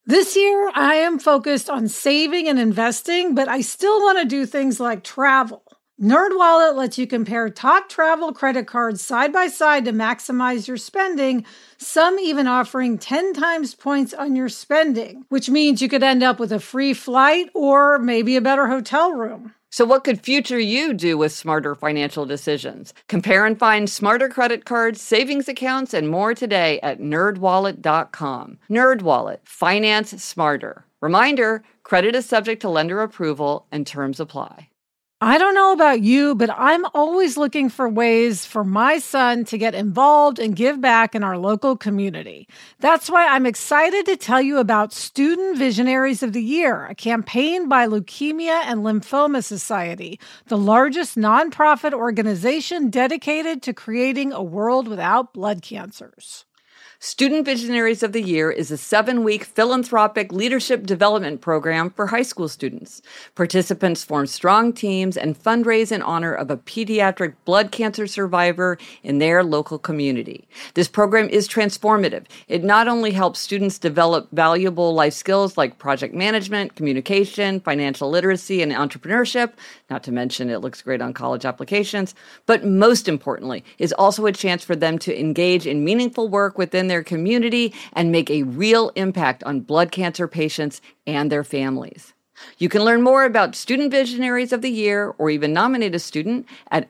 This year, I am focused on saving and investing, but I still want to do things like travel. NerdWallet lets you compare top travel credit cards side by side to maximize your spending, some even offering 10 times points on your spending, which means you could end up with a free flight or maybe a better hotel room. So what could future you do with smarter financial decisions? Compare and find smarter credit cards, savings accounts, and more today at nerdwallet.com. NerdWallet, finance smarter. Reminder, credit is subject to lender approval and terms apply. I don't know about you, but I'm always looking for ways for my son to get involved and give back in our local community. That's why I'm excited to tell you about Student Visionaries of the Year, a campaign by Leukemia and Lymphoma Society, the largest nonprofit organization dedicated to creating a world without blood cancers. Student Visionaries of the Year is a 7-week philanthropic leadership development program for high school students. Participants form strong teams and fundraise in honor of a pediatric blood cancer survivor in their local community. This program is transformative. It not only helps students develop valuable life skills like project management, communication, financial literacy, and entrepreneurship, not to mention it looks great on college applications, but most importantly, is also a chance for them to engage in meaningful work within their community and make a real impact on blood cancer patients and their families. You can learn more about Student Visionaries of the Year or even nominate a student at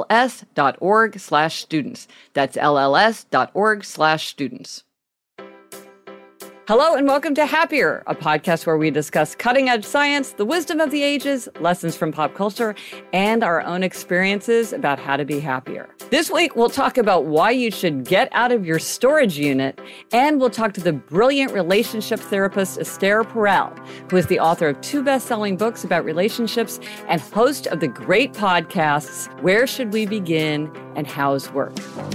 lls.org/students. That's lls.org/students. Hello and welcome to Happier, a podcast where we discuss cutting-edge science, the wisdom of the ages, lessons from pop culture, and our own experiences about how to be happier. This week, we'll talk about why you should get out of your storage unit, and we'll talk to the brilliant relationship therapist Esther Perel, who is the author of 2 best-selling books about relationships and host of the great podcasts, Where Should We Begin and How's Work?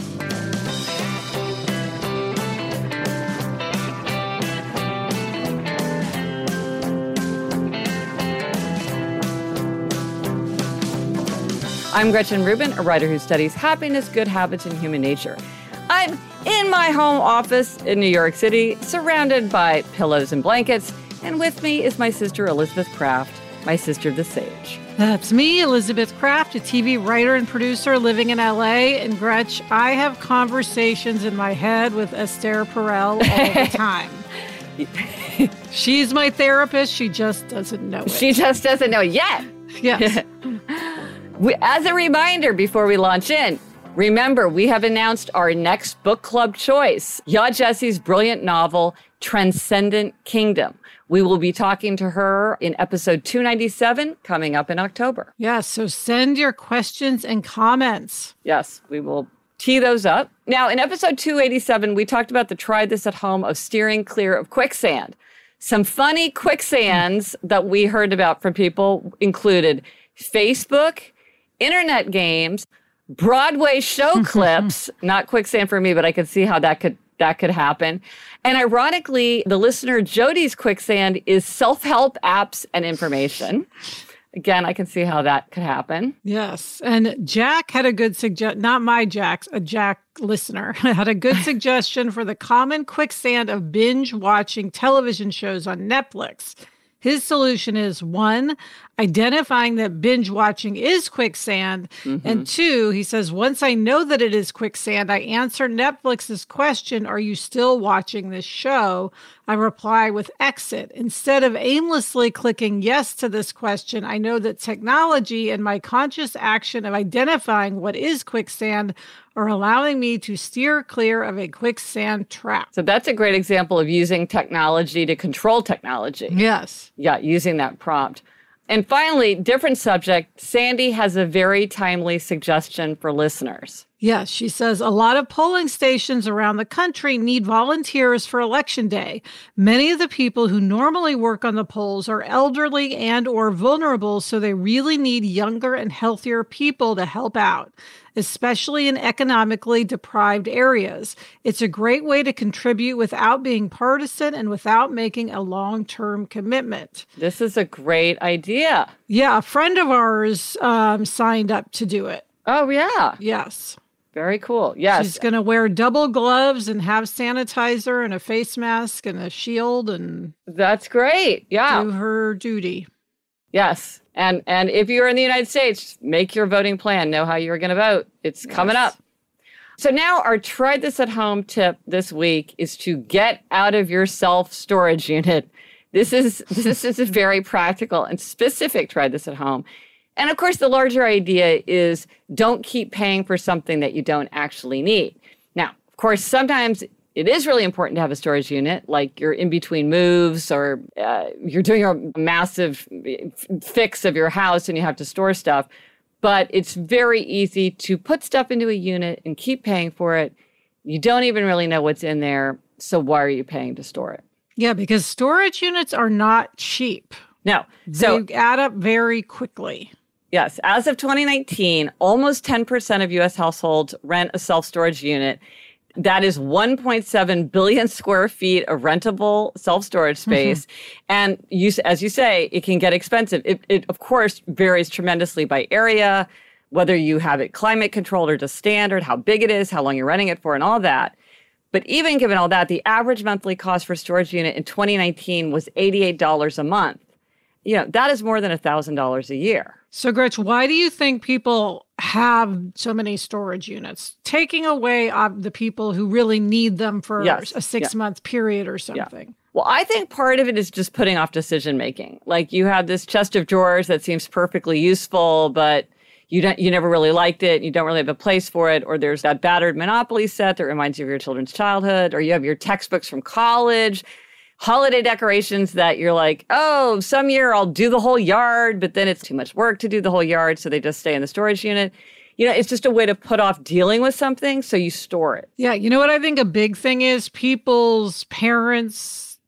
I'm Gretchen Rubin, a writer who studies happiness, good habits, and human nature. I'm in my home office in New York City, surrounded by pillows and blankets, and with me is my sister Elizabeth Craft, my sister the Sage. That's me, Elizabeth Craft, a TV writer and producer living in LA. And Gretch, I have conversations in my head with Esther Perel all the time. She's my therapist. She just doesn't know it. She just doesn't know it yet. Yes. As a reminder before we launch in, remember, we have announced our next book club choice, Yaa Gyasi's brilliant novel, Transcendent Kingdom. We will be talking to her in episode 297 coming up in October. Yes, so send your questions and comments. Yes, we will tee those up. Now, in episode 287, we talked about the try this at home of steering clear of quicksand. Some funny quicksands that we heard about from people included Facebook, internet games, Broadway show clips, not quicksand for me, but I could see how that could happen. And ironically, the listener Jody's quicksand is self-help apps and information. Again, I can see how that could happen. Yes. And Jack had a good suggestion, not my Jack's, a Jack listener, had a good suggestion for the common quicksand of binge watching television shows on Netflix. His solution is 1, identifying that binge watching is quicksand. Mm-hmm. And 2, he says, once I know that it is quicksand, I answer Netflix's question, are you still watching this show? I reply with exit. Instead of aimlessly clicking yes to this question, I know that technology and my conscious action of identifying what is quicksand are allowing me to steer clear of a quicksand trap. So that's a great example of using technology to control technology. Yes. Yeah, using that prompt. And finally, different subject, Sandy has a very timely suggestion for listeners. Yes, she says a lot of polling stations around the country need volunteers for Election Day. Many of the people who normally work on the polls are elderly and or vulnerable, so they really need younger and healthier people to help out, especially in economically deprived areas. It's a great way to contribute without being partisan and without making a long-term commitment. This is a great idea. Yeah, a friend of ours signed up to do it. Oh, yeah. Yes. Very cool. Yes. She's going to wear double gloves and have sanitizer and a face mask and a shield and that's great. Yeah. do her duty. Yes. And if you're in the United States, make your voting plan. Know how you're going to vote. It's coming up. So now our try this at home tip this week is to get out of your self-storage unit. This is a very practical and specific try this at home. And of course, the larger idea is don't keep paying for something that you don't actually need. Now, of course, sometimes it is really important to have a storage unit, like you're in between moves or you're doing a massive fix of your house and you have to store stuff. But it's very easy to put stuff into a unit and keep paying for it. You don't even really know what's in there. So why are you paying to store it? Yeah, because storage units are not cheap. No. So they add up very quickly. Yes. As of 2019, almost 10% of U.S. households rent a self-storage unit. That is 1.7 billion square feet of rentable self-storage space. And as you say, it can get expensive. It, of course, varies tremendously by area, whether you have it climate controlled or just standard, how big it is, how long you're renting it for, and all that. But even given all that, the average monthly cost for a storage unit in 2019 was $88 a month. That is more than $1,000 a year. So, Gretch, why do you think people have so many storage units? Taking away the people who really need them for a 6-month period or something. Yeah. Well, I think part of it is just putting off decision making. Like you have this chest of drawers that seems perfectly useful, but you never really liked it. You don't really have a place for it. Or there's that battered Monopoly set that reminds you of your children's childhood. Or you have your textbooks from college. Holiday decorations that you're like, oh, some year I'll do the whole yard, but then it's too much work to do the whole yard, so they just stay in the storage unit. It's just a way to put off dealing with something, so you store it. Yeah, you know what I think a big thing is? People's parents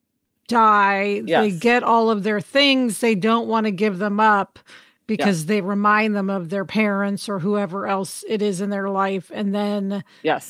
die, they get all of their things, they don't want to give them up because they remind them of their parents or whoever else it is in their life. And then,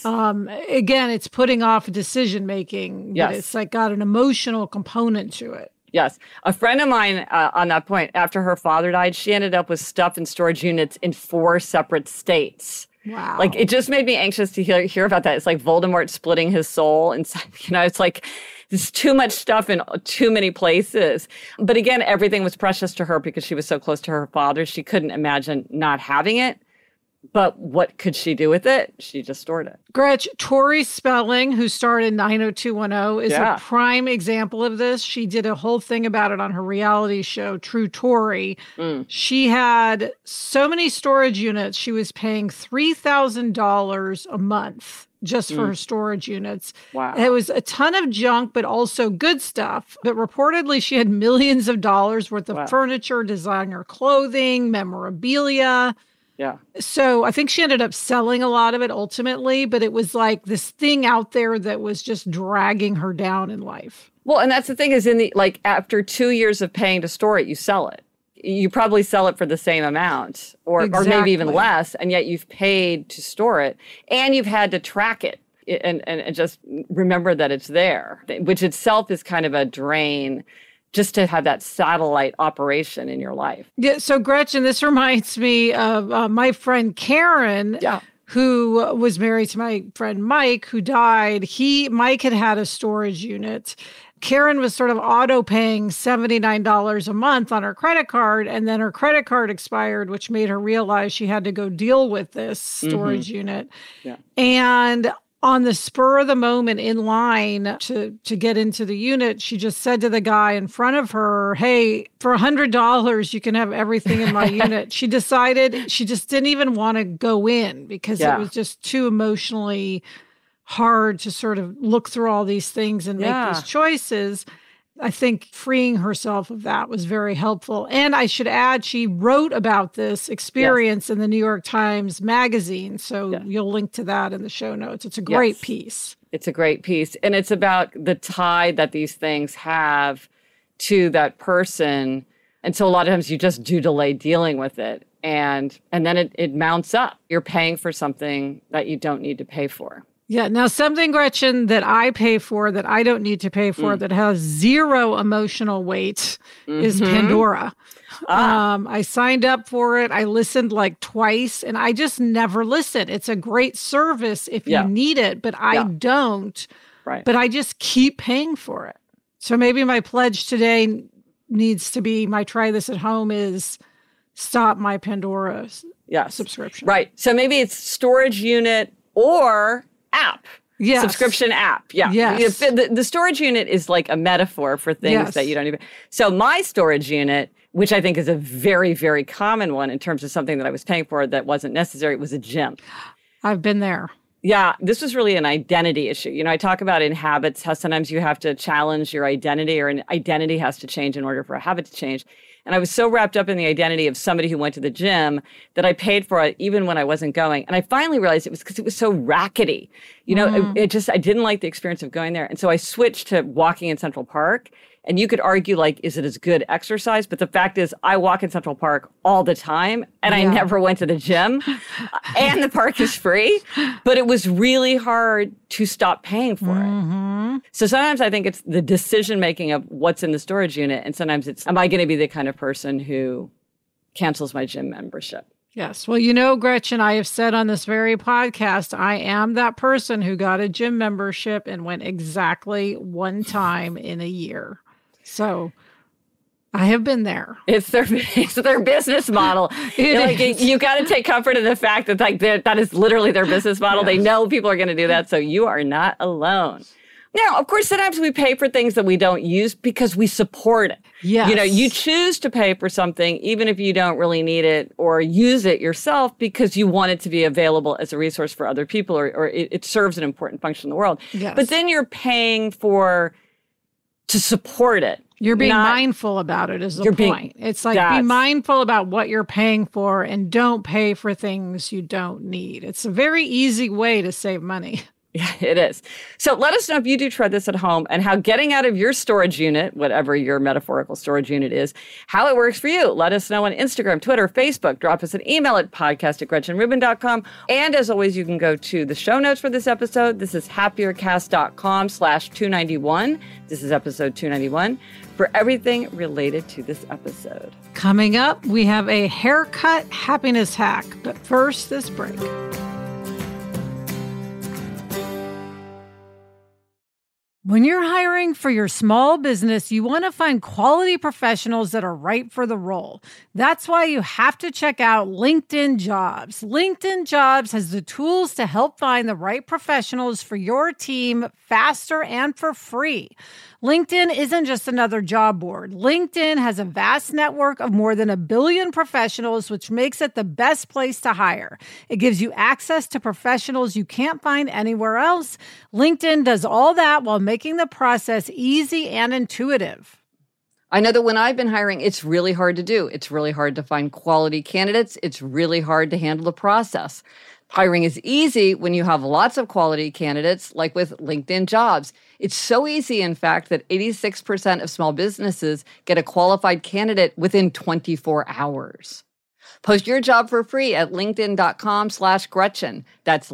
again, it's putting off decision making. But it's like got an emotional component to it. Yes. A friend of mine on that point, after her father died, she ended up with stuff in storage units in 4 separate states. Wow. Like, it just made me anxious to hear about that. It's like Voldemort splitting his soul. And, it's like there's too much stuff in too many places. But again, everything was precious to her because she was so close to her father. She couldn't imagine not having it. But what could she do with it? She just stored it. Gretch, Tori Spelling, who starred in 90210, is a prime example of this. She did a whole thing about it on her reality show, True Tori. She had so many storage units. She was paying $3,000 a month just for her storage units. Wow. And it was a ton of junk, but also good stuff. But reportedly, she had millions of dollars worth of furniture, designer clothing, memorabilia. Yeah. So I think she ended up selling a lot of it ultimately, but it was like this thing out there that was just dragging her down in life. Well, and that's the thing is after 2 years of paying to store it, you sell it. You probably sell it for the same amount or maybe even less. And yet you've paid to store it and you've had to track it and just remember that it's there, which itself is kind of a drain. Just to have that satellite operation in your life. Yeah. So, Gretchen, this reminds me of my friend Karen, who was married to my friend Mike, who died. Mike had a storage unit. Karen was sort of auto-paying $79 a month on her credit card, and then her credit card expired, which made her realize she had to go deal with this storage unit. Yeah. And on the spur of the moment in line to get into the unit, she just said to the guy in front of her, hey, for $100, you can have everything in my unit. She decided she just didn't even want to go in because it was just too emotionally hard to sort of look through all these things and make these choices. I think freeing herself of that was very helpful. And I should add, she wrote about this experience in the New York Times Magazine. So you'll link to that in the show notes. It's a great piece. It's a great piece. And it's about the tie that these things have to that person. And so a lot of times you just do delay dealing with it. And then it mounts up. You're paying for something that you don't need to pay for. Yeah. Now, something, Gretchen, that I pay for that I don't need to pay for that has zero emotional weight is Pandora. I signed up for it. I listened like twice and I just never listen. It's a great service if you need it, but I don't. Right. But I just keep paying for it. So maybe my pledge today needs to be, my try this at home is stop my Pandora subscription. Right. So maybe it's storage unit or app. Yes. Subscription app. Yeah. Yes. The storage unit is like a metaphor for things that you don't even. So my storage unit, which I think is a very, very common one in terms of something that I was paying for that wasn't necessary, was a gym. I've been there. Yeah, this was really an identity issue. You know, I talk about in habits how sometimes you have to challenge your identity or an identity has to change in order for a habit to change. And I was so wrapped up in the identity of somebody who went to the gym that I paid for it even when I wasn't going. And I finally realized it was because it was so rackety. You know, I didn't like the experience of going there. And so I switched to walking in Central Park. And you could argue, like, is it as good exercise? But the fact is, I walk in Central Park all the time, and I never went to the gym. And the park is free. But it was really hard to stop paying for it. So sometimes I think it's the decision-making of what's in the storage unit. And sometimes it's, am I going to be the kind of person who cancels my gym membership? Yes. Well, you know, Gretchen, I have said on this very podcast, I am that person who got a gym membership and went exactly one time in a year. So I have been there. It's their business model. You got to take comfort in the fact that that is literally their business model. Yes. They know people are going to do that. So you are not alone. Now, of course, sometimes we pay for things that we don't use because we support it. Yes. You know, you choose to pay for something even if you don't really need it or use it yourself because you want it to be available as a resource for other people or it serves an important function in the world. Yes. But then you're paying to support it. You're being mindful about it is the point. It's like be mindful about what you're paying for and don't pay for things you don't need. It's a very easy way to save money. Yeah, it is. So let us know if you do try this at home and how getting out of your storage unit, whatever your metaphorical storage unit is, how it works for you. Let us know on Instagram, Twitter, Facebook. Drop us an email at podcast@GretchenRubin.com. And as always, you can go to the show notes for this episode. This is happiercast.com/291. This is episode 291 for everything related to this episode. Coming up, we have a haircut happiness hack. But first, this break. When you're hiring for your small business, you want to find quality professionals that are right for the role. That's why you have to check out LinkedIn Jobs. LinkedIn Jobs has the tools to help find the right professionals for your team faster and for free. LinkedIn isn't just another job board. LinkedIn has a vast network of more than 1 billion professionals, which makes it the best place to hire. It gives you access to professionals you can't find anywhere else. LinkedIn does all that while making the process easy and intuitive. I know that when I've been hiring, it's really hard to do. It's really hard to find quality candidates. It's really hard to handle the process. Hiring is easy when you have lots of quality candidates, like with LinkedIn Jobs. It's so easy, in fact, that 86% of small businesses get a qualified candidate within 24 hours. Post your job for free at linkedin.com/Gretchen. That's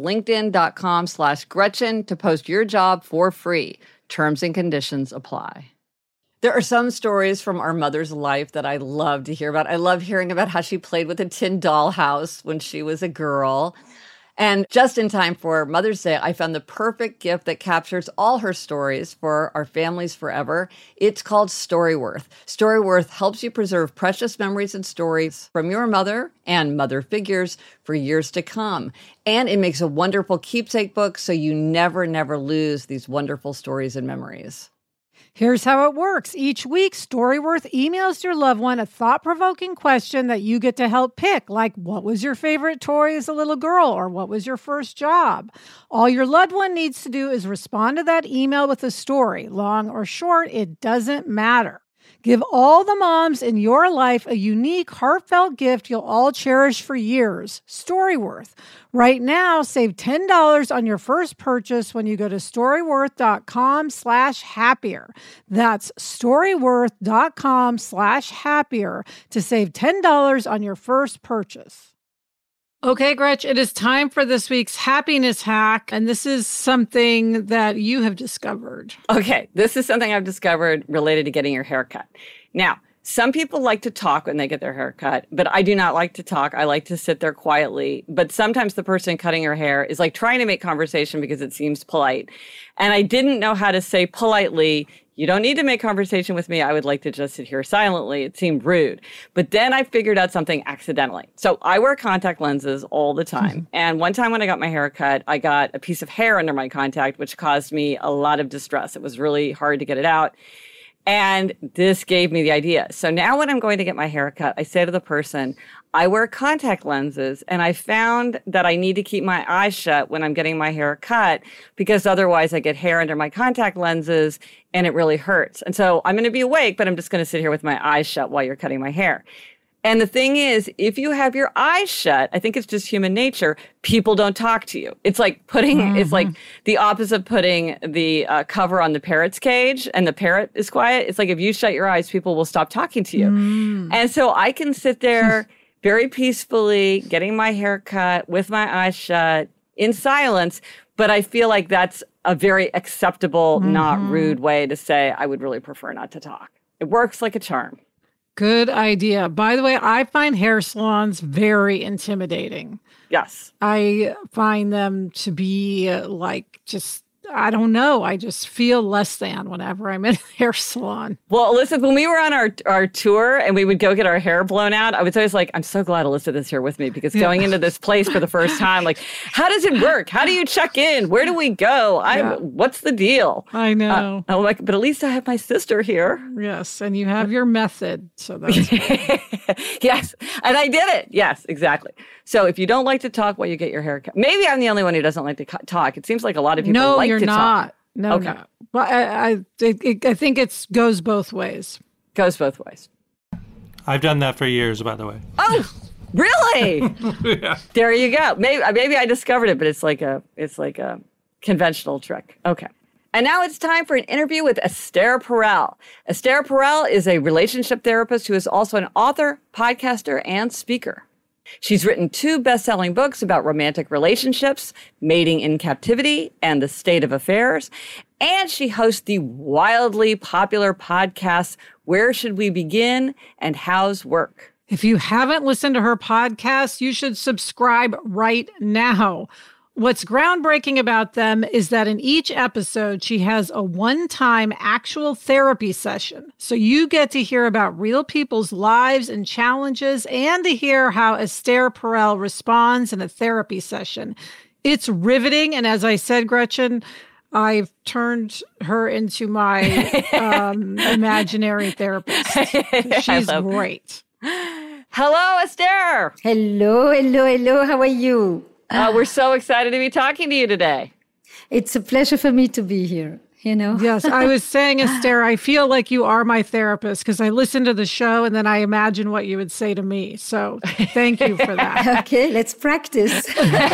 linkedin.com/Gretchen to post your job for free. Terms and conditions apply. There are some stories from our mother's life that I love to hear about. I love hearing about how she played with a tin dollhouse when she was a girl. And just in time for Mother's Day, I found the perfect gift that captures all her stories for our families forever. It's called Storyworth. Storyworth helps you preserve precious memories and stories from your mother and mother figures for years to come. And it makes a wonderful keepsake book so you never lose these wonderful stories and memories. Here's how it works. Each week, Storyworth emails your loved one a thought-provoking question that you get to help pick, like what was your favorite toy as a little girl, or what was your first job? All your loved one needs to do is respond to that email with a story. Long or short, it doesn't matter. Give all the moms in your life a unique, heartfelt gift you'll all cherish for years. Storyworth. Right now, save $10 on your first purchase when you go to storyworth.com/happier. That's storyworth.com/happier to save $10 on your first purchase. Okay, Gretch, it is time for this week's happiness hack. And this is something that you have discovered. Okay, this is something I've discovered related to getting your hair cut. Now, some people like to talk when they get their hair cut, but I do not like to talk. I like to sit there quietly. But sometimes the person cutting your hair is like trying to make conversation because it seems polite. And I didn't know how to say politely, you don't need to make conversation with me. I would like to just sit here silently. It seemed rude. But then I figured out something accidentally. So I wear contact lenses all the time. And one time when I got my hair cut, I got a piece of hair under my contact, which caused me a lot of distress. It was really hard to get it out. And this gave me the idea. So now when I'm going to get my hair cut, I say to the person, I wear contact lenses, and I found that I need to keep my eyes shut when I'm getting my hair cut because otherwise I get hair under my contact lenses and it really hurts. And so I'm going to be awake, but I'm just going to sit here with my eyes shut while you're cutting my hair. And the thing is, if you have your eyes shut, I think it's just human nature, people don't talk to you. It's like it's like the opposite of putting the cover on the parrot's cage and the parrot is quiet. It's like if you shut your eyes, people will stop talking to you. And so I can sit there very peacefully, getting my hair cut with my eyes shut in silence. But I feel like that's a very acceptable, not rude way to say, I would really prefer not to talk. It works like a charm. Good idea. By the way, I find hair salons very intimidating. Yes. I find them to be like I don't know. I just feel less than whenever I'm in a hair salon. Well, Elizabeth, when we were on our tour and we would go get our hair blown out, I was always like, I'm so glad Elizabeth is here with me because going into this place for the first time, like, how does it work? How do you check in? Where do we go? What's the deal? I know. I'm like, but at least I have my sister here. Yes, and you have your method, so that's good. Yes, and I did it. Yes, exactly. So if you don't like to talk while you get your hair cut, maybe I'm the only one who doesn't like to talk. It seems like a lot of people like to talk. No, you're not. No, okay. No. But I think it goes both ways. Goes both ways. I've done that for years, by the way. Oh, really? Yeah. There you go. Maybe I discovered it, but it's like a conventional trick. Okay. And now it's time for an interview with Esther Perel. Esther Perel is a relationship therapist who is also an author, podcaster, and speaker. She's written 2 best-selling books about romantic relationships, Mating in Captivity and The State of Affairs. And she hosts the wildly popular podcasts, Where Should We Begin and How's Work? If you haven't listened to her podcast, you should subscribe right now. What's groundbreaking about them is that in each episode, she has a one-time actual therapy session. So you get to hear about real people's lives and challenges and to hear how Esther Perel responds in a therapy session. It's riveting. And as I said, Gretchen, I've turned her into my imaginary therapist. She's great. Hello, Esther. Hello. How are you? We're so excited to be talking to you today. It's a pleasure for me to be here, you know. Yes, I was saying, Esther, I feel like you are my therapist because I listen to the show and then I imagine what you would say to me. So thank you for that. Okay, let's practice.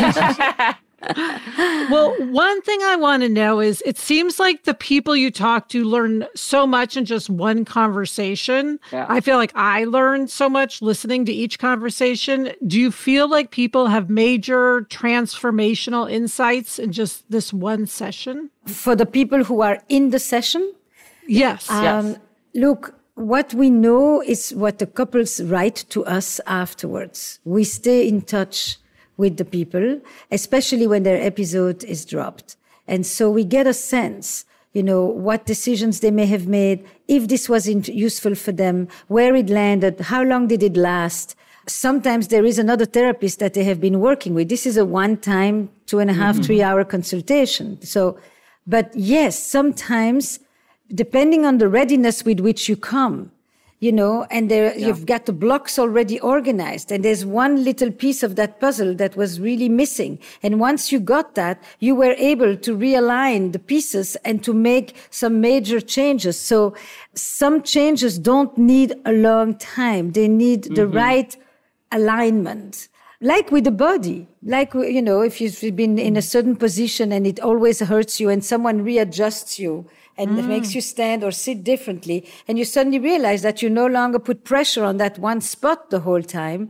Well, one thing I want to know is it seems like the people you talk to learn so much in just one conversation. Yeah. I feel like I learned so much listening to each conversation. Do you feel like people have major transformational insights in just this one session? For the people who are in the session? Yes. Yes. Look, what we know is what the couples write to us afterwards. We stay in touch with the people, especially when their episode is dropped. And so we get a sense, you know, what decisions they may have made, if this was useful for them, where it landed, how long did it last. Sometimes there is another therapist that they have been working with. This is a one-time 2.5, 3 hour consultation. So, but yes, sometimes depending on the readiness with which you come, you know, and you've got the blocks already organized. And there's one little piece of that puzzle that was really missing. And once you got that, you were able to realign the pieces and to make some major changes. So some changes don't need a long time. They need the right alignment. Like with the body, like, you know, if you've been in a certain position and it always hurts you and someone readjusts you, and it makes you stand or sit differently, and you suddenly realize that you no longer put pressure on that one spot the whole time,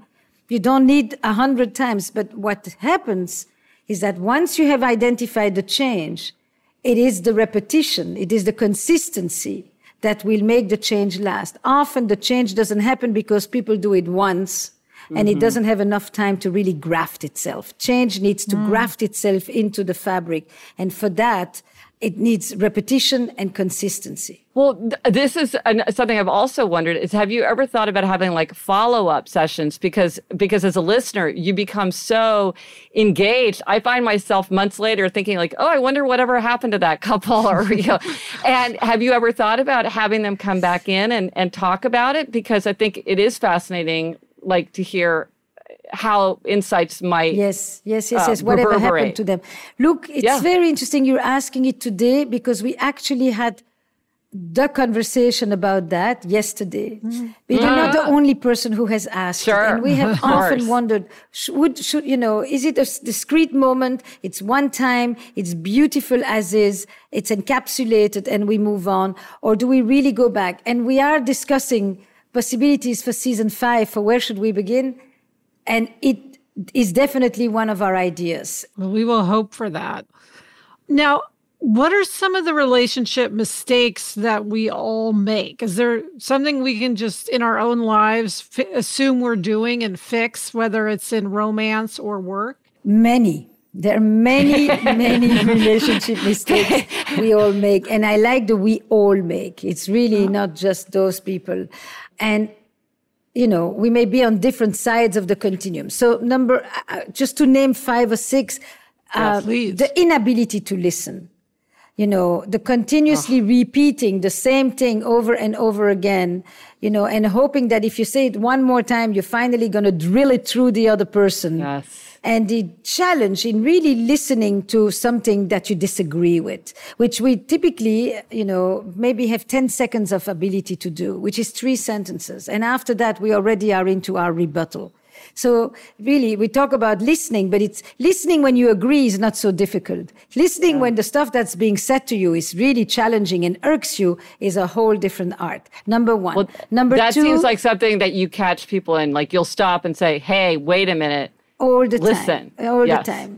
You don't need 100 times. But what happens is that once you have identified the change, it is the repetition, it is the consistency that will make the change last. Often the change doesn't happen because people do it once and it doesn't have enough time to really graft itself. Change needs to graft itself into the fabric. And for that, it needs repetition and consistency. Well, this is something I've also wondered is, have you ever thought about having like follow-up sessions? Because as a listener, you become so engaged. I find myself months later thinking like, oh, I wonder whatever happened to that couple. Or, and have you ever thought about having them come back in and talk about it? Because I think it is fascinating, like, to hear how insights might yes whatever happened to them. Look, it's very interesting you're asking it today, because we actually had the conversation about that yesterday. But you're not the only person who has asked it. And we have often wondered, should is it a discrete moment? It's one time, it's beautiful as is, it's encapsulated and we move on, or do we really go back? And we are discussing possibilities for season 5, for where should we begin? And it is definitely one of our ideas. Well, we will hope for that. Now, what are some of the relationship mistakes that we all make? Is there something we can just in our own lives assume we're doing and fix, whether it's in romance or work? Many. There are many relationship mistakes we all make. And I like the we all make. It's really not just those people. And we may be on different sides of the continuum. So just to name 5 or 6, the inability to listen, the continuously repeating the same thing over and over again, and hoping that if you say it one more time, you're finally going to drill it through the other person. Yes. And the challenge in really listening to something that you disagree with, which we typically, maybe have 10 seconds of ability to do, which is 3 sentences. And after that, we already are into our rebuttal. So really, we talk about listening, but it's listening when you agree is not so difficult. Listening when the stuff that's being said to you is really challenging and irks you is a whole different art. Number 1. Well, Number 2. That seems like something that you catch people in, like you'll stop and say, hey, wait a minute. All the time. Listen. All the time.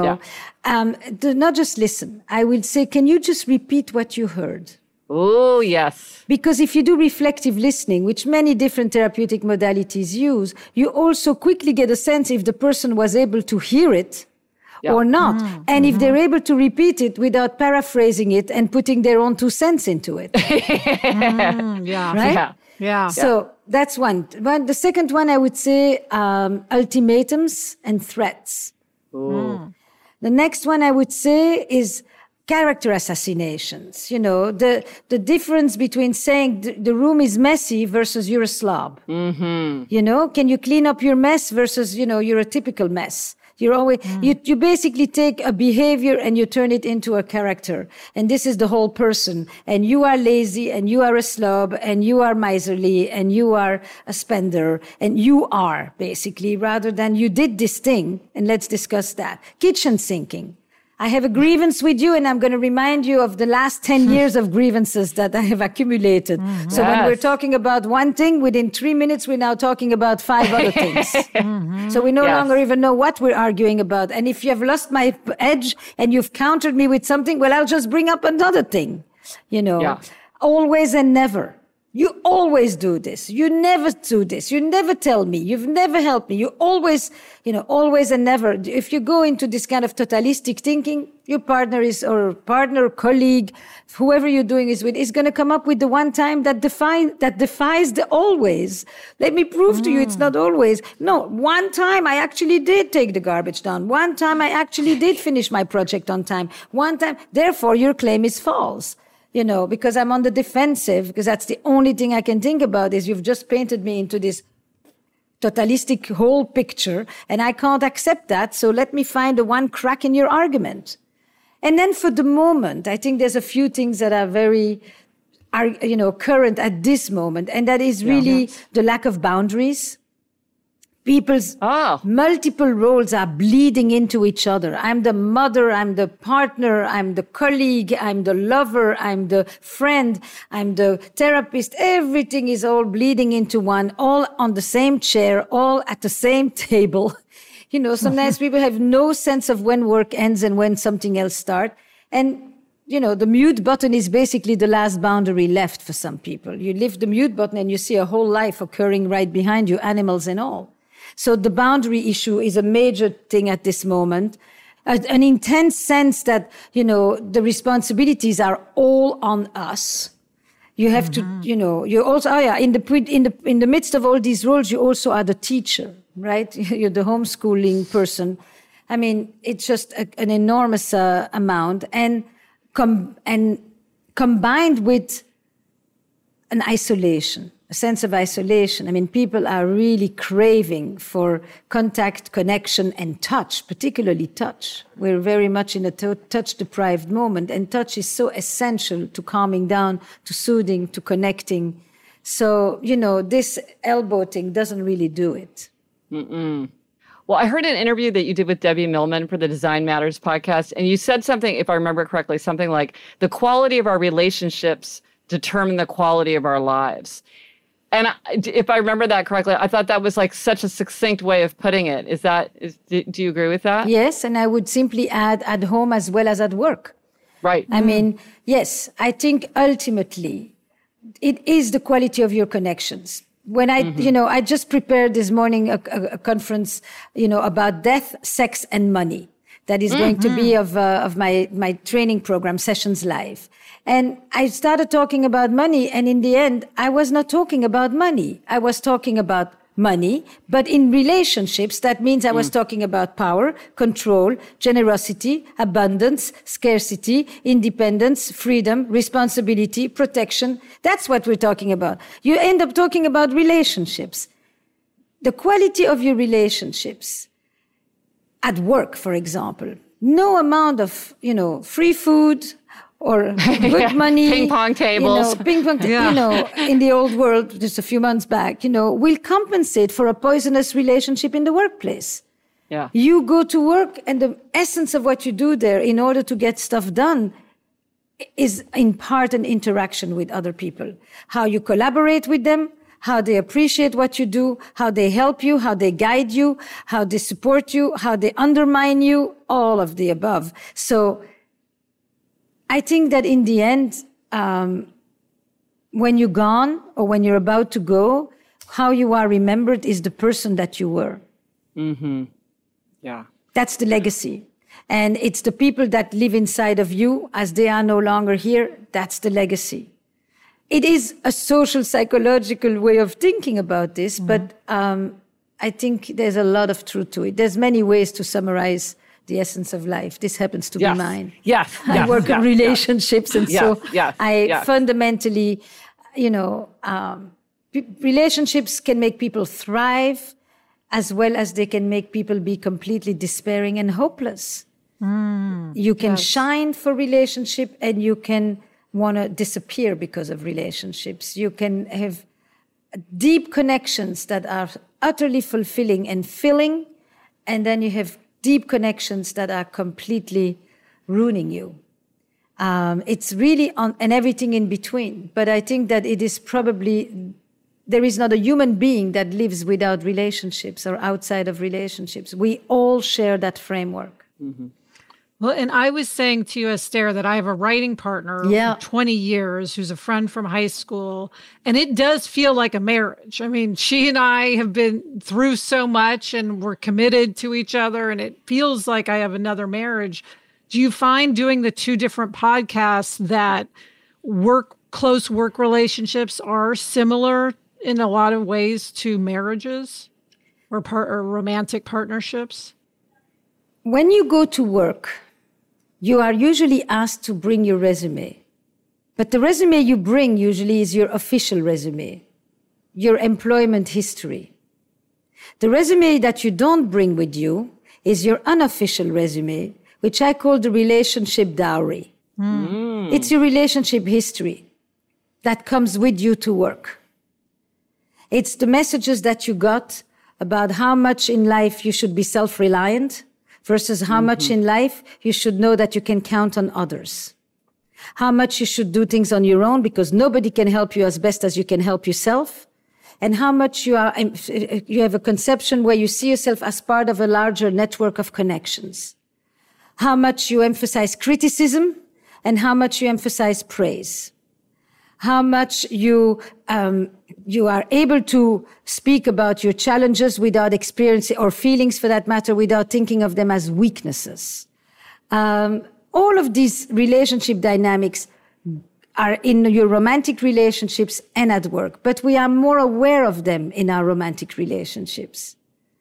Not just listen. I will say, can you just repeat what you heard? Oh, yes. Because if you do reflective listening, which many different therapeutic modalities use, you also quickly get a sense if the person was able to hear it or not. And if they're able to repeat it without paraphrasing it and putting their own 2 cents into it. Yeah. Right? Yeah. So that's one. The second one, I would say ultimatums and threats. The next one I would say is character assassinations. The difference between saying the room is messy versus you're a slob. Can you clean up your mess versus, you're a typical mess. You're always, you basically take a behavior and you turn it into a character. And this is the whole person. And you are lazy and you are a slob and you are miserly and you are a spender and you are basically, rather than you did this thing. And let's discuss that. Kitchen sinking. I have a grievance with you and I'm going to remind you of the last 10 years of grievances that I have accumulated. So when we're talking about one thing, within 3 minutes, we're now talking about 5 other things. So we no longer even know what we're arguing about. And if you have lost my edge and you've countered me with something, well, I'll just bring up another thing, always and never. You always do this. You never do this. You never tell me. You've never helped me. You always, always and never. If you go into this kind of totalistic thinking, your partner, colleague, whoever you're doing is with, is going to come up with the one time that defies the always. Let me prove to you it's not always. No, one time I actually did take the garbage down. One time I actually did finish my project on time. One time. Therefore, your claim is false. Because I'm on the defensive, because that's the only thing I can think about is you've just painted me into this totalistic whole picture, and I can't accept that, so let me find the one crack in your argument. And then for the moment, I think there's a few things that are very, current at this moment, and that is really the lack of boundaries. People's multiple roles are bleeding into each other. I'm the mother, I'm the partner, I'm the colleague, I'm the lover, I'm the friend, I'm the therapist. Everything is all bleeding into one, all on the same chair, all at the same table. You know, sometimes people have no sense of when work ends and when something else starts. And you know, the mute button is basically the last boundary left for some people. You lift the mute button and you see a whole life occurring right behind you, animals and all. So the boundary issue is a major thing at this moment. An intense sense that, you know, the responsibilities are all on us. You have to, you know, you also, in the midst of all these roles, you also are the teacher, right? You're the homeschooling person. I mean, it's just an enormous amount. And combined with an isolation, a sense of isolation. I mean, people are really craving for contact, connection, and touch, particularly touch. We're very much in a touch-deprived moment, and touch is so essential to calming down, to soothing, to connecting. So, you know, this elbow thing doesn't really do it. Well, I heard an interview that you did with Debbie Millman for the Design Matters podcast, and you said something, if I remember correctly, something like, the quality of our relationships determine the quality of our lives. And if I remember that correctly, I thought that was like such a succinct way of putting it. Do you agree with that? Yes, and I would simply add at home as well as at work. Right. I mean, yes, I think ultimately it is the quality of your connections. When I just prepared this morning a conference, you know, about death, sex, and money. That is going to be of my training program, Sessions Live. And I started talking about money, and in the end, I was not talking about money. I was talking about money, but in relationships, that means I was talking about power, control, generosity, abundance, scarcity, independence, freedom, responsibility, protection. That's what we're talking about. You end up talking about relationships. The quality of your relationships at work, for example, no amount of, you know, free food, or good money. Ping pong tables. You know, in the old world, just a few months back, you know, will compensate for a poisonous relationship in the workplace. Yeah. You go to work and the essence of what you do there in order to get stuff done is in part an interaction with other people. How you collaborate with them, how they appreciate what you do, how they help you, how they guide you, how they support you, how they undermine you, all of the above. So I think that in the end, when you're gone or when you're about to go, how you are remembered is the person that you were. Yeah. That's the legacy. And it's the people that live inside of you as they are no longer here. That's the legacy. It is a social, psychological way of thinking about this, but I think there's a lot of truth to it. There's many ways to summarize the essence of life. This happens to be mine. Yes. I work in relationships, and so I fundamentally, you know, relationships can make people thrive as well as they can make people be completely despairing and hopeless. You can shine for relationship, and you can want to disappear because of relationships. You can have deep connections that are utterly fulfilling and filling, and then you have deep connections that are completely ruining you. It's really and everything in between. But I think that it is probably, there is not a human being that lives without relationships or outside of relationships. We all share that framework. Well, and I was saying to you, Esther, that I have a writing partner for 20 years who's a friend from high school, and it does feel like a marriage. I mean, she and I have been through so much, and we're committed to each other, and it feels like I have another marriage. Do you find doing the two different podcasts that close work relationships are similar in a lot of ways to marriages or romantic partnerships? When you go to work, you are usually asked to bring your resume. But the resume you bring usually is your official resume, your employment history. The resume that you don't bring with you is your unofficial resume, which I call the relationship dowry. It's your relationship history that comes with you to work. It's the messages that you got about how much in life you should be self-reliant versus how much in life you should know that you can count on others. How much you should do things on your own because nobody can help you as best as you can help yourself. And how much you have a conception where you see yourself as part of a larger network of connections. How much you emphasize criticism and how much you emphasize praise. How much you are able to speak about your challenges without experiencing, or feelings for that matter, without thinking of them as weaknesses. All of these relationship dynamics are in your romantic relationships and at work, but we are more aware of them in our romantic relationships.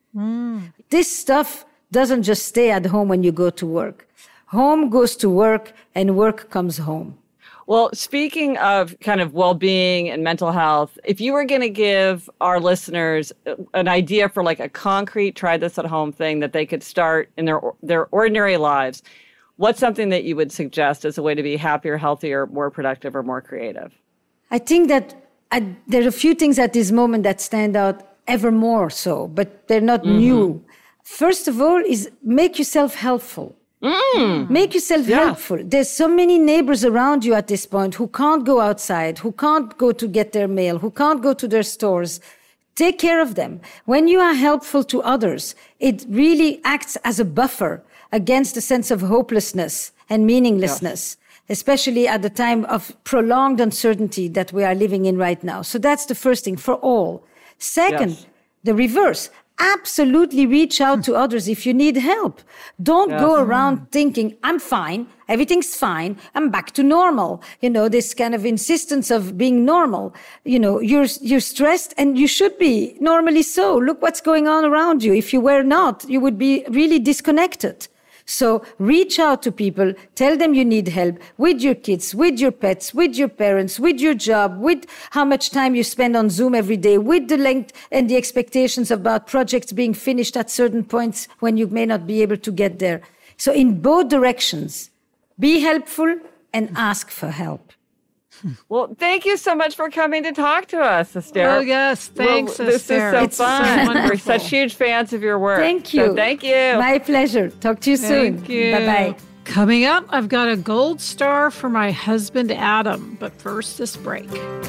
This stuff doesn't just stay at home when you go to work. Home goes to work and work comes home. Well, speaking of kind of well-being and mental health, if you were going to give our listeners an idea for like a concrete try this at home thing that they could start in their ordinary lives, what's something that you would suggest as a way to be happier, healthier, more productive, or more creative? I think that there are a few things at this moment that stand out ever more so, but they're not new. First of all is make yourself helpful. Make yourself helpful. There's so many neighbors around you at this point who can't go outside, who can't go to get their mail, who can't go to their stores. Take care of them. When you are helpful to others, it really acts as a buffer against a sense of hopelessness and meaninglessness, especially at the time of prolonged uncertainty that we are living in right now. So that's the first thing for all. Second, the reverse. Absolutely reach out to others if you need help. Don't go around thinking, I'm fine, everything's fine, I'm back to normal. You know, this kind of insistence of being normal. You know, you're stressed and you should be normally so. Look what's going on around you. If you were not, you would be really disconnected. So reach out to people, tell them you need help with your kids, with your pets, with your parents, with your job, with how much time you spend on Zoom every day, with the length and the expectations about projects being finished at certain points when you may not be able to get there. So in both directions, be helpful and ask for help. Well, thank you so much for coming to talk to us, Esther. Oh, yes. Thanks, Esther. This is so fun. We're such huge fans of your work. Thank you. So thank you. My pleasure. Talk to you soon. Thank you. Bye-bye. Coming up, I've got a gold star for my husband, Adam. But first, this break.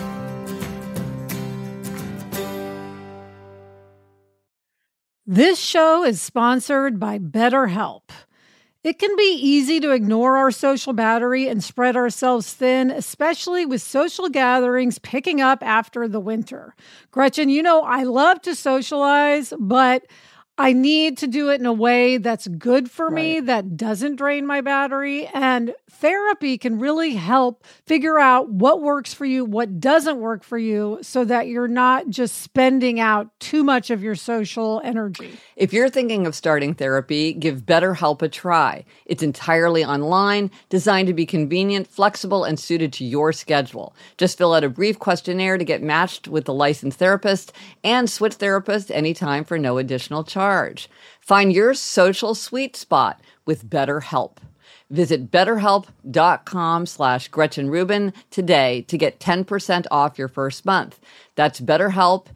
This show is sponsored by BetterHelp. It can be easy to ignore our social battery and spread ourselves thin, especially with social gatherings picking up after the winter. Gretchen, you know, I love to socialize, but I need to do it in a way that's good for me, that doesn't drain my battery. And therapy can really help figure out what works for you, what doesn't work for you, so that you're not just spending out too much of your social energy. If you're thinking of starting therapy, give BetterHelp a try. It's entirely online, designed to be convenient, flexible, and suited to your schedule. Just fill out a brief questionnaire to get matched with the licensed therapist and switch therapists anytime for no additional charge. Find your social sweet spot with BetterHelp. Visit BetterHelp.com/Gretchen Rubin today to get 10% off your first month. That's BetterHelp,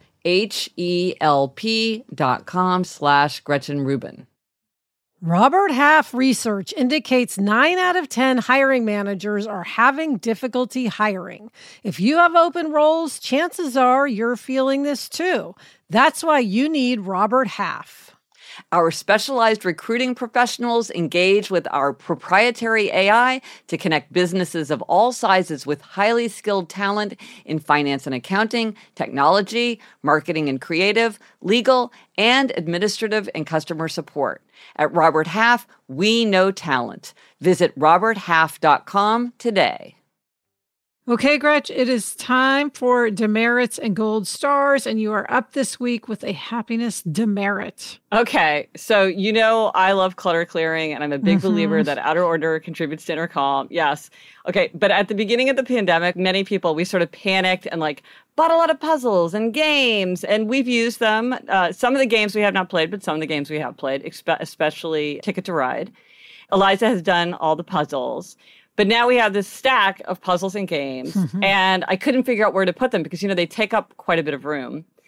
HELP.com/Gretchen Rubin. Robert Half research indicates 9 out of 10 hiring managers are having difficulty hiring. If you have open roles, chances are you're feeling this too. That's why you need Robert Half. Our specialized recruiting professionals engage with our proprietary AI to connect businesses of all sizes with highly skilled talent in finance and accounting, technology, marketing and creative, legal, and administrative and customer support. At Robert Half, we know talent. Visit roberthalf.com today. Okay, Gretch, it is time for demerits and gold stars, and you are up this week with a happiness demerit. Okay, so you know I love clutter clearing, and I'm a big believer that outer order contributes to inner calm. Yes. Okay, but at the beginning of the pandemic, many people, we sort of panicked and bought a lot of puzzles and games, and we've used them. Some of the games we have not played, but some of the games we have played, especially Ticket to Ride. Eliza has done all the puzzles. But now we have this stack of puzzles and games, and I couldn't figure out where to put them because, they take up quite a bit of room.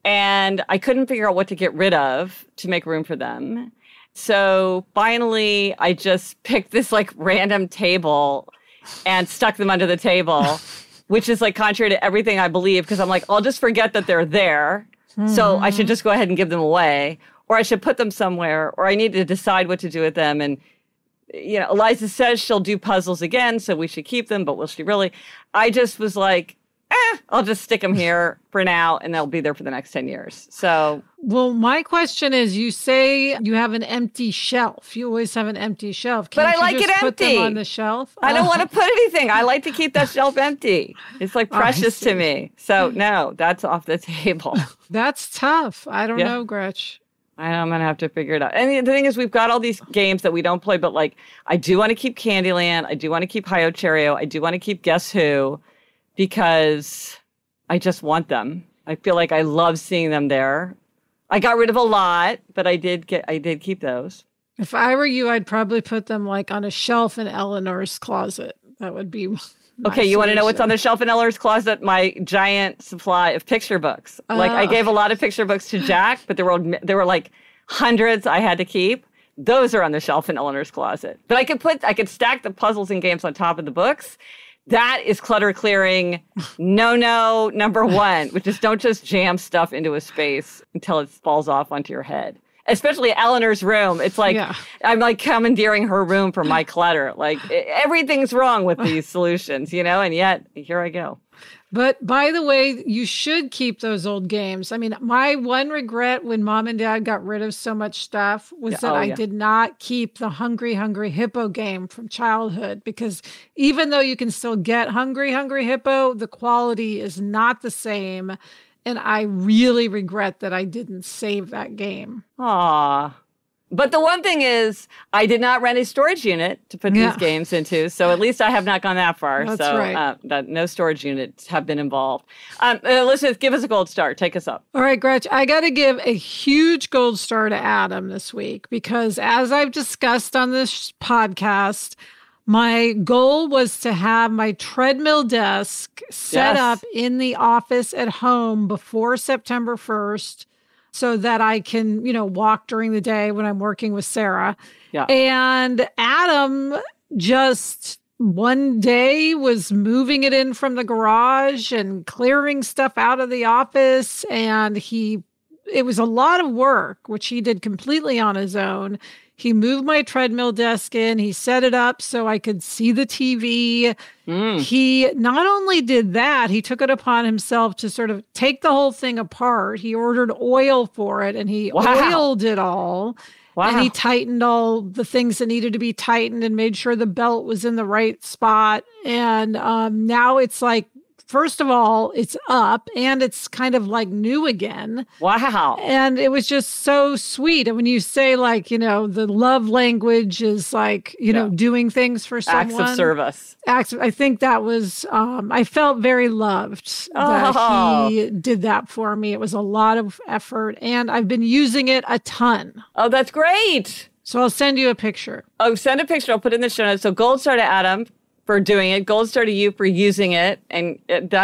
And I couldn't figure out what to get rid of to make room for them. So finally, I just picked this like random table and stuck them under the table, which is like contrary to everything I believe, because I'm like, I'll just forget that they're there. So I should just go ahead and give them away, or I should put them somewhere, or I need to decide what to do with them. And, you know, Eliza says she'll do puzzles again, so we should keep them, but will she really? I just was like, I'll just stick them here for now, and they'll be there for the next 10 years. So, well, my question is, you say you have an empty shelf. You always have an empty shelf. But I like it empty. Put them on the shelf? I don't want to put anything. I like to keep that shelf empty. It's like precious to me. So no, that's off the table. That's tough. I don't know, Gretch. I'm going to have to figure it out. And the thing is, we've got all these games that we don't play, but like, I do want to keep Candyland. I do want to keep Hi-Yo Cherry-O. I do want to keep Guess Who, because I just want them. I feel like I love seeing them there. I got rid of a lot, but I did keep those. If I were you, I'd probably put them like on a shelf in Eleanor's closet. That would be okay. You want to know what's on the shelf in Eleanor's closet? My giant supply of picture books. Like I gave a lot of picture books to Jack, but there were like hundreds I had to keep. Those are on the shelf in Eleanor's closet. But I could stack the puzzles and games on top of the books. That is clutter clearing no number one, which is don't just jam stuff into a space until it falls off onto your head. Especially Eleanor's room. It's like, I'm like commandeering her room for my clutter. Like everything's wrong with these solutions, you know, and yet here I go. But by the way, you should keep those old games. I mean, my one regret when Mom and Dad got rid of so much stuff was that I did not keep the Hungry Hungry Hippo game from childhood, because even though you can still get Hungry Hungry Hippo, the quality is not the same. And I really regret that I didn't save that game. Aw. But the one thing is, I did not rent a storage unit to put these games into, so at least I have not gone that far. That's so right. No storage units have been involved. Elizabeth, give us a gold star. Take us up. All right, Gretch, I got to give a huge gold star to Adam this week, because as I've discussed on this podcast, my goal was to have my treadmill desk set up in the office at home before September 1st, so that I can, you know, walk during the day when I'm working with Sarah. Yeah. And Adam just one day was moving it in from the garage and clearing stuff out of the office. And it was a lot of work, which he did completely on his own. He moved my treadmill desk in. He set it up so I could see the TV. He not only did that, he took it upon himself to sort of take the whole thing apart. He ordered oil for it, and he oiled it all. Wow. And he tightened all the things that needed to be tightened and made sure the belt was in the right spot. And now it's like, first of all, it's up and it's kind of like new again. Wow. And it was just so sweet. And when you say, like, you know, the love language is like, you know, doing things for someone. Acts of service. I think that was, I felt very loved that he did that for me. It was a lot of effort, and I've been using it a ton. Oh, that's great. So I'll send you a picture. Oh, send a picture. I'll put it in the show notes. So gold star to Adam for doing it. Gold star to you for using it. And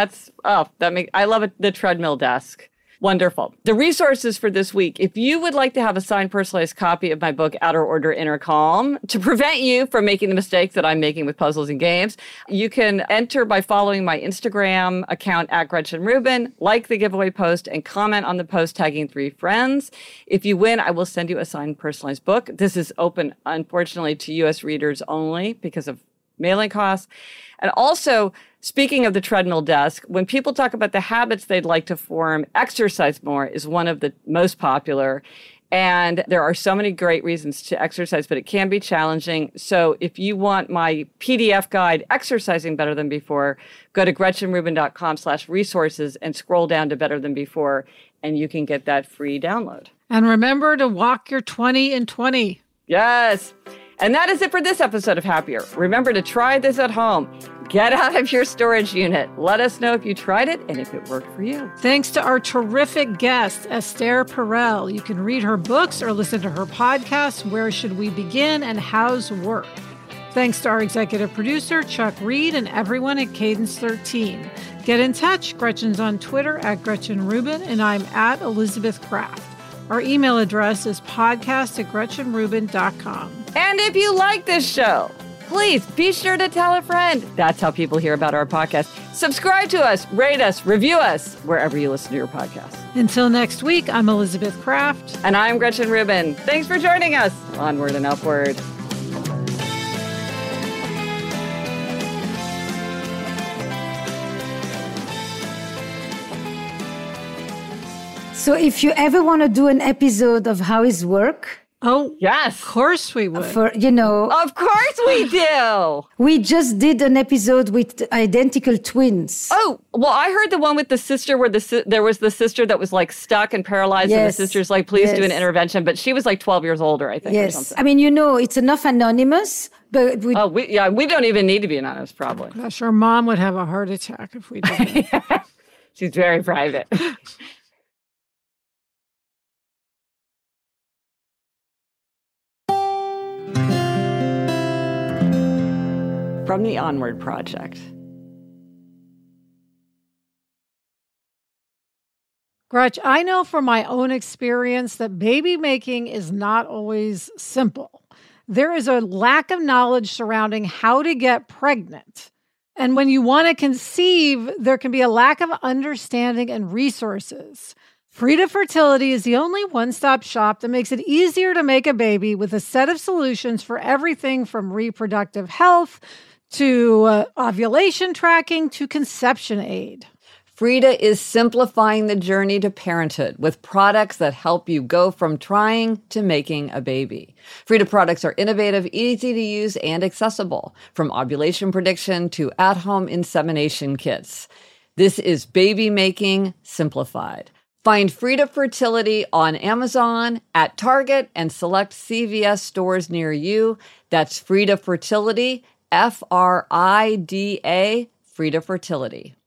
I love it. The treadmill desk. Wonderful. The resources for this week. If you would like to have a signed, personalized copy of my book, Outer Order, Inner Calm, to prevent you from making the mistakes that I'm making with puzzles and games, you can enter by following my Instagram account at Gretchen Rubin, like the giveaway post, and comment on the post tagging 3 friends. If you win, I will send you a signed, personalized book. This is open, unfortunately, to U.S. readers only because of mailing costs. And also, speaking of the treadmill desk, when people talk about the habits they'd like to form, exercise more is one of the most popular. And there are so many great reasons to exercise, but it can be challenging. So if you want my PDF guide, Exercising Better Than Before, go to GretchenRubin.com/resources and scroll down to Better Than Before, and you can get that free download. And remember to walk your 20 in 20. Yes. And that is it for this episode of Happier. Remember to try this at home. Get out of your storage unit. Let us know if you tried it and if it worked for you. Thanks to our terrific guest, Esther Perel. You can read her books or listen to her podcast, Where Should We Begin and How's Work? Thanks to our executive producer, Chuck Reed, and everyone at Cadence 13. Get in touch. Gretchen's on Twitter at Gretchen Rubin, and I'm at Elizabeth Kraft. Our email address is podcast@GretchenRubin.com. And if you like this show, please be sure to tell a friend. That's how people hear about our podcast. Subscribe to us, rate us, review us, wherever you listen to your podcast. Until next week, I'm Elizabeth Kraft. And I'm Gretchen Rubin. Thanks for joining us. Onward and upward. So if you ever want to do an episode of How Is Work? Oh, yes. Of course we would. Of course we do. We just did an episode with identical twins. Oh, well, I heard the one with the sister where there was the sister that was like stuck and paralyzed, and the sister's like, please do an intervention. But she was like 12 years older, I think, or something. I mean, it's enough anonymous, but we don't even need to be anonymous, probably. Gosh, our mom would have a heart attack if we did that. She's very private. From the Onward Project. Gretch, I know from my own experience that baby making is not always simple. There is a lack of knowledge surrounding how to get pregnant. And when you want to conceive, there can be a lack of understanding and resources. Frida Fertility is the only one-stop shop that makes it easier to make a baby with a set of solutions for everything from reproductive health to ovulation tracking to conception aid. Frida is simplifying the journey to parenthood with products that help you go from trying to making a baby. Frida products are innovative, easy to use, and accessible, from ovulation prediction to at-home insemination kits. This is baby making simplified. Find Frida Fertility on Amazon, at Target, and select CVS stores near you. That's Frida Fertility, Frida, Frida Fertility.